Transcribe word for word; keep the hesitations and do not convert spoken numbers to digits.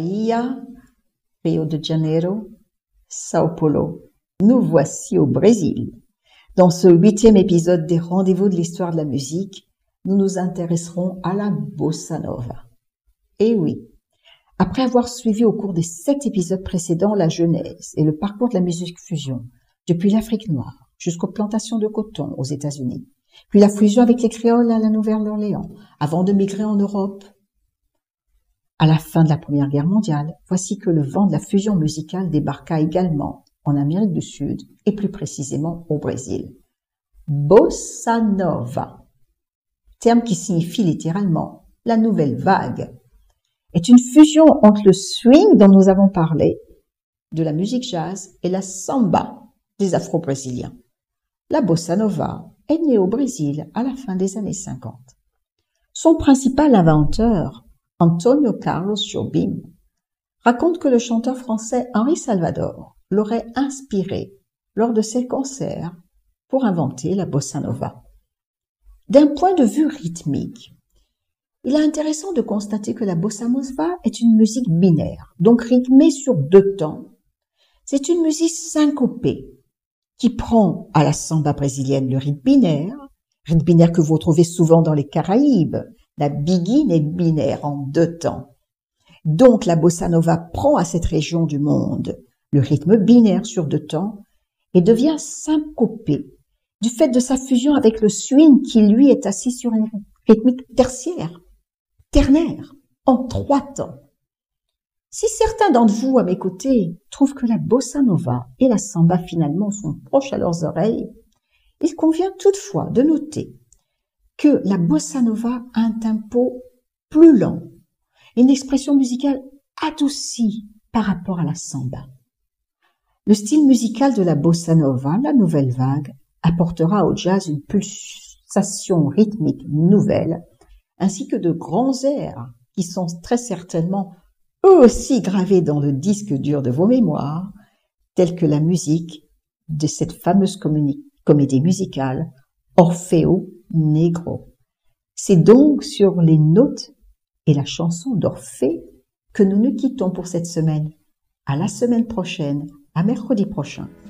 Bahia, Rio de Janeiro, Sao Paulo. Nous voici au Brésil. Dans ce huitième épisode des Rendez-vous de l'histoire de la musique, nous nous intéresserons à la bossa nova. Et oui, après avoir suivi au cours des sept épisodes précédents la genèse et le parcours de la musique fusion, depuis l'Afrique noire jusqu'aux plantations de coton aux États-Unis, puis la fusion avec les créoles à la Nouvelle-Orléans, avant de migrer en Europe, à la fin de la Première Guerre mondiale, voici que le vent de la fusion musicale débarqua également en Amérique du Sud et plus précisément au Brésil. Bossa nova, terme qui signifie littéralement la nouvelle vague, est une fusion entre le swing dont nous avons parlé, de la musique jazz et la samba des Afro-Brésiliens. La bossa nova est née au Brésil à la fin des années cinquante. Son principal inventeur, Antônio Carlos Jobim, raconte que le chanteur français Henri Salvador l'aurait inspiré lors de ses concerts pour inventer la bossa nova. D'un point de vue rythmique, il est intéressant de constater que la bossa nova est une musique binaire, donc rythmée sur deux temps. C'est une musique syncopée qui prend à la samba brésilienne le rythme binaire, rythme binaire que vous retrouvez souvent dans les Caraïbes. La biguine est binaire en deux temps. Donc la bossa nova prend à cette région du monde le rythme binaire sur deux temps et devient syncopée du fait de sa fusion avec le swing qui lui est assis sur une rythmique tertiaire, ternaire, en trois temps. Si certains d'entre vous à mes côtés trouvent que la bossa nova et la samba finalement sont proches à leurs oreilles, il convient toutefois de noter que la bossa nova a un tempo plus lent, une expression musicale adoucie par rapport à la samba. Le style musical de la bossa nova, la nouvelle vague, apportera au jazz une pulsation rythmique nouvelle, ainsi que de grands airs qui sont très certainement eux aussi gravés dans le disque dur de vos mémoires, tels que la musique de cette fameuse comédie musicale Orfeo Negro. C'est donc sur les notes et la chanson d'Orphée que nous nous quittons pour cette semaine. À la semaine prochaine, à mercredi prochain.